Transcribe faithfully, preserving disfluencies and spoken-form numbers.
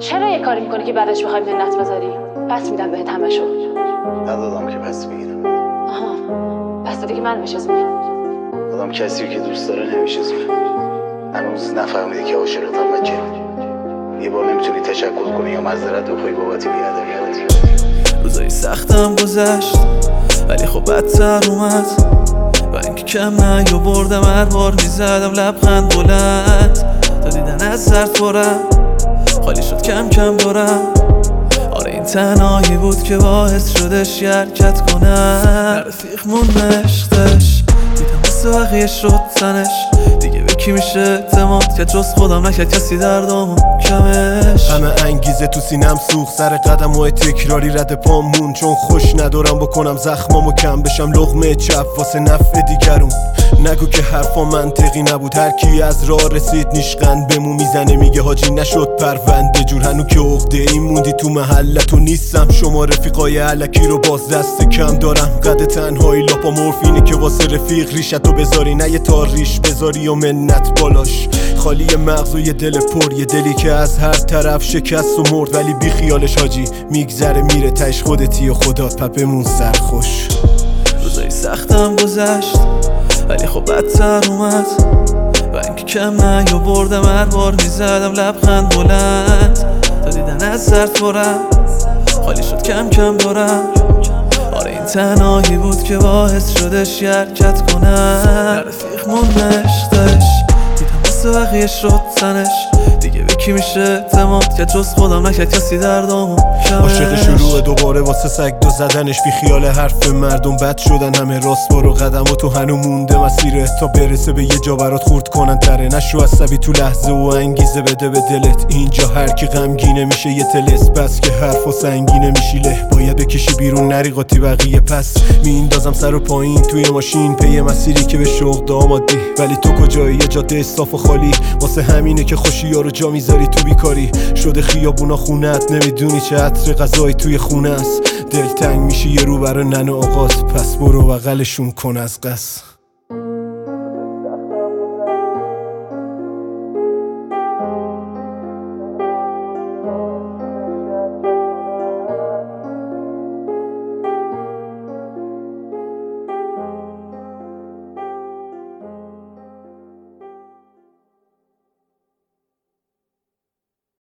چرا یه کاری میکنی که بعدش بخوای منت بذاری؟ پس میدم بهت همشو. ندادم که پس بگیرم. آها، پس دادی که من بشزونی. آدم کسی که دوست داره نمیشزونه. هنوز نفهمیدی که عاشقتم بچه. یه بار نمیتونی تشکر کنی یا معذرت بخوای بابت بی‌ادبیات. روزای سختم گذشت ولی خب بدتر اومد و اینکه کم نیاوردم، هر بار میزدم لبخند بلند تا دیدن از سر پرم خالی شد کم کم دارم. آره این تنهایی بود که باعث شدش حرکت کنم. رفیق موند عشقش دیدم واسه بقیه شد تنش، دیگه به کی میشه اعتماد که جز خودم نکرد کسی دردامو کمش. همه انگیزه تو سینم سوخت، سر قدم و تکراری رد پامون، چون خوش ندارم بکنم زخمامو کم بشم لقمه چپ واسه نفع دیگرون. نگو که حرفا منطقی نبود، هر کی از راه رسید نیشقند بمو میزنه میگه حاجی نشد پرونده جور. هنو که عقده این موندی تو محلتو نیستم، شما رفیقای علکی رو باز دست کم دارم. قد تنهایی لاپا مورفینه که واسه رفیق ریشتو بذاری، نه یه تاریش بذاری و منت بالاش. خالی مغز و یه دل پر، یه دلی که از هر طرف شکست و مرد ولی بی خیالش حاجی میگذره میره، تش خودتی و خدا پپمون سرخوش. روزای سختم گذشت ولی خب بدتر اومد و اینکه کم نیاوردم، هر بار میزدم لبخند بلند تا دیدن از سر پرم خالی شد کم کم دارم. آره این تنهایی بود که باعث شدش حرکت کنم. رفیق موند عشقش دیدم واسه بقیه شد تنش، دیگه به کی میشه اعتماد که جز خودم نکرد کسی دردامو کمش. عاشق شروع دوباره واسه سگ دو زدنش، بی خیال حرف مردم بد شدن همه راست برو قدم و تو هنو مونده مسیره تا برسه به یه جا برات خورد کنن تره. نشو عصبی تو لحظه و انگیزه بده به دلت، اینجا هر کی غمگینه میشه یه تلس، بس که حرف و سنگینه میشیله باید بکشی بیرون نری قاطی بقیه. پس میندازم سر و پایین توی ماشین پی مسیری که به شوق دامادی، ولی تو کجایی؟ یه جاده صاف و خالی، واسه همینه که خوشی‌ها رو جا میذاری تو بیکاری. شده خیابونا خونت، نمیدونی چه عطر غذایی توی خونه است. دلتنگ میشی یه رو برا ننه آقاست، پس برو بغلشون کن از قصد.